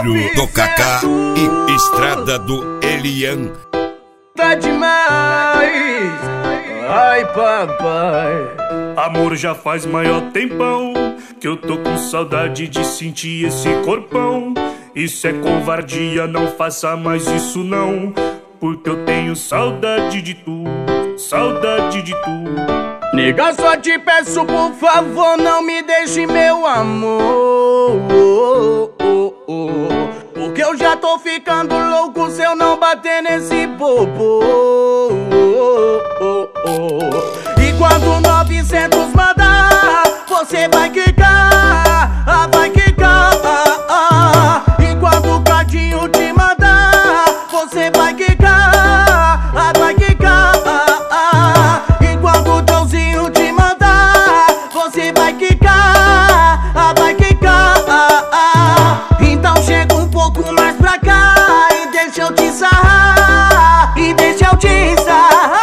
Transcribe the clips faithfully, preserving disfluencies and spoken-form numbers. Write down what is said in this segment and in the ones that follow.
Filho do Kaká e Estrada do Elian. Tá demais, ai papai. Amor, já faz maior tempão que eu tô com saudade de sentir esse corpão. Isso é covardia, não faça mais isso não, porque eu tenho saudade de tu, saudade de tu. Nega, só te peço por favor, não me deixe, meu amor, oh, oh, oh, porque eu já tô ficando louco se eu não bater nesse popô, oh, oh, oh. E quando novecentos mandar, você vai quicar, ah, vai quicar, ah, ah. E quando o cadinho te mandar, você vai quicar, ah, vai quicar, ah, ah. E quando o Tãozinho te mandar, você vai quicar, ah, vai quicar, ah, ah. Então chega um pouco mais pra cá e deixa eu te sarrar, e deixa eu te sarrar.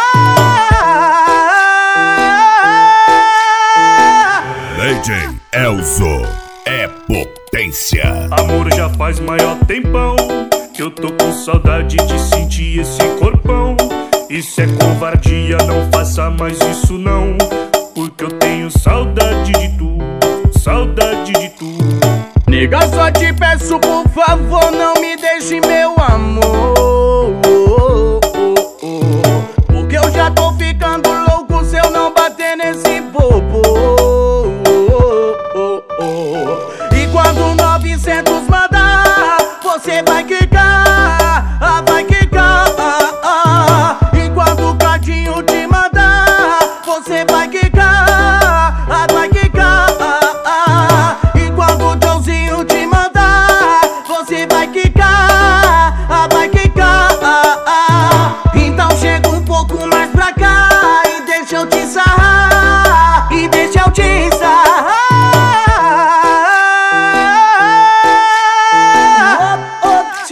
D J Elzo é potência. Amor, já faz maior tempão que eu tô com saudade de sentir esse corpão. Isso é covardia, não faça mais isso não, porque eu tenho saudade de tu, saudade de tu. Nega, só te peço por favor, não me deixe, meu amor, oh, oh, oh, porque eu já tô ficando louco se eu não bater nesse popô, oh, oh, oh. E quando novecentos mandar, você vai quicar, ah, vai quicar, ah, ah. E quando o cadinho te mandar, você vai quicar, ah, vai quicar, ah, ah. E quando o Tãozinho te mandar, você vai quicar, ah, vai quicar, ah, ah. Então chega um pouco mais pra cá e deixa eu te sarrar, e deixa eu te sarrar.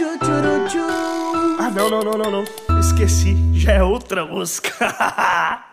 Ah, não, não, não, não, não. Esqueci, já é outra música.